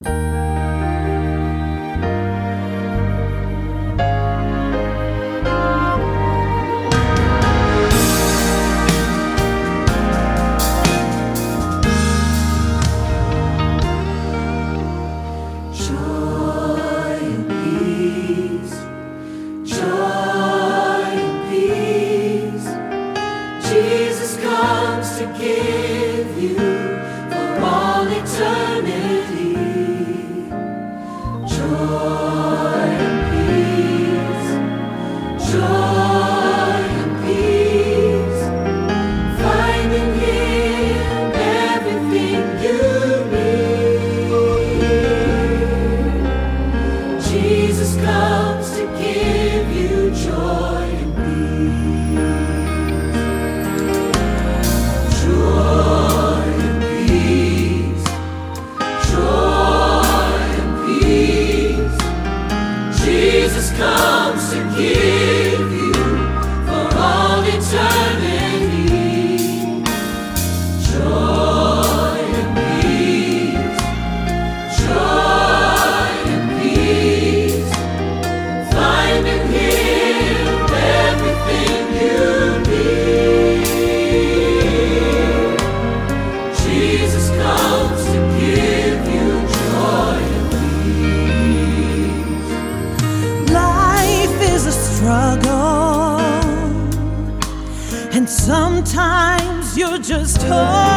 Jesus comes to give you for all eternity joy and peace, joy and peace. Find in Him everything you need. Jesus comes to give you joy and peace. Jesus comes to give you for all eternity joy and peace, joy and peace. Find in Him everything you need. Jesus comes to give you joy and peace. Life is a struggle, and sometimes you're just hopeless.